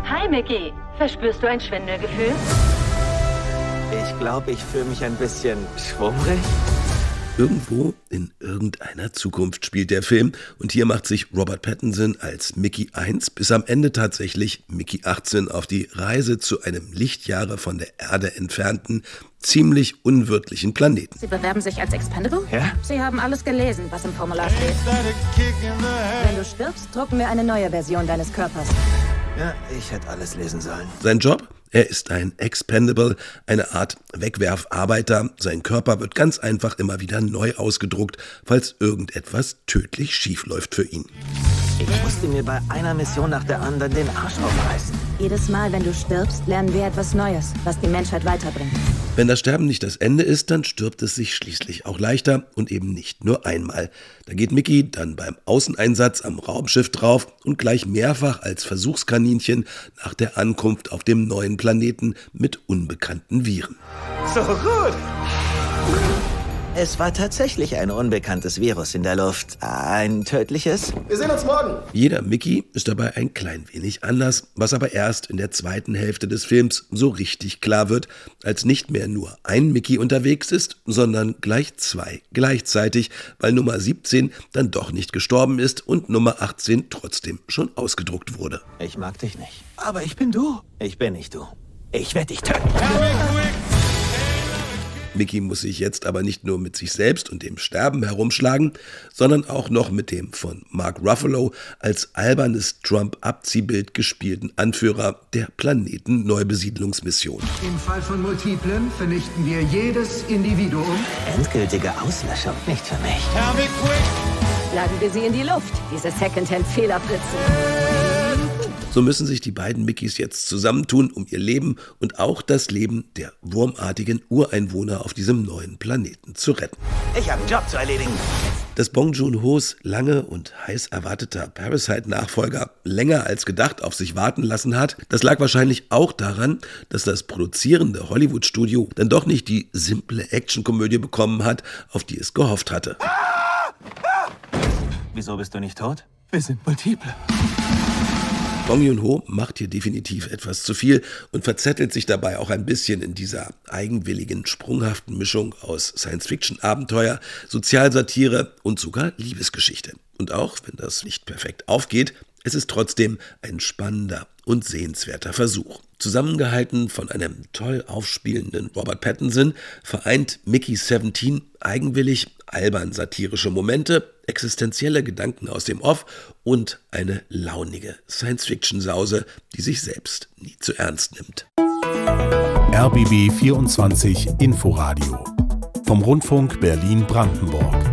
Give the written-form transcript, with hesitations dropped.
Hi, Mickey. Verspürst du ein Schwindelgefühl? Ich glaube, ich fühle mich ein bisschen schwummrig. Irgendwo in irgendeiner Zukunft spielt der Film und hier macht sich Robert Pattinson als Mickey 1 bis am Ende tatsächlich Mickey 18 auf die Reise zu einem Lichtjahre von der Erde entfernten, ziemlich unwirtlichen Planeten. Sie bewerben sich als Expendable? Ja? Sie haben alles gelesen, was im Formular steht. Wenn du stirbst, drucken wir eine neue Version deines Körpers. Ja, ich hätte alles lesen sollen. Sein Job? Er ist ein Expendable, eine Art Wegwerfarbeiter. Sein Körper wird ganz einfach immer wieder neu ausgedruckt, falls irgendetwas tödlich schief läuft für ihn. Ich musste mir bei einer Mission nach der anderen den Arsch aufreißen. Jedes Mal, wenn du stirbst, lernen wir etwas Neues, was die Menschheit weiterbringt. Wenn das Sterben nicht das Ende ist, dann stirbt es sich schließlich auch leichter und eben nicht nur einmal. Da geht Mickey dann beim Außeneinsatz am Raumschiff drauf und gleich mehrfach als Versuchskaninchen nach der Ankunft auf dem neuen Planeten mit unbekannten Viren. So gut! Es war tatsächlich ein unbekanntes Virus in der Luft. Ein tödliches. Wir sehen uns morgen. Jeder Mickey ist dabei ein klein wenig anders, was aber erst in der zweiten Hälfte des Films so richtig klar wird, als nicht mehr nur ein Mickey unterwegs ist, sondern gleich zwei gleichzeitig, weil Nummer 17 dann doch nicht gestorben ist und Nummer 18 trotzdem schon ausgedruckt wurde. Ich mag dich nicht. Aber ich bin du. Ich bin nicht du. Ich werde dich töten. Mickey muss sich jetzt aber nicht nur mit sich selbst und dem Sterben herumschlagen, sondern auch noch mit dem von Mark Ruffalo als albernes Trump-Abziehbild gespielten Anführer der Planeten-Neubesiedlungsmission. Im Fall von Multiplen vernichten wir jedes Individuum. Endgültige Auslöschung nicht für mich. Schlagen wir sie in die Luft, diese Secondhand-Fehlerpritzen. So müssen sich die beiden Mickeys jetzt zusammentun, um ihr Leben und auch das Leben der wurmartigen Ureinwohner auf diesem neuen Planeten zu retten. Ich habe einen Job zu erledigen. Dass Bong Joon-ho's lange und heiß erwarteter Parasite-Nachfolger länger als gedacht auf sich warten lassen hat, das lag wahrscheinlich auch daran, dass das produzierende Hollywood-Studio dann doch nicht die simple Actionkomödie bekommen hat, auf die es gehofft hatte. Wieso bist du nicht tot? Wir sind Multiple. Bong Joon-ho macht hier definitiv etwas zu viel und verzettelt sich dabei auch ein bisschen in dieser eigenwilligen, sprunghaften Mischung aus Science-Fiction-Abenteuer, Sozialsatire und sogar Liebesgeschichte. Und auch wenn das nicht perfekt aufgeht, es ist trotzdem ein spannender und sehenswerter Versuch. Zusammengehalten von einem toll aufspielenden Robert Pattinson vereint Mickey 17 eigenwillig albern satirische Momente, existenzielle Gedanken aus dem Off und eine launige Science-Fiction-Sause, die sich selbst nie zu ernst nimmt. RBB 24 Inforadio vom Rundfunk Berlin-Brandenburg.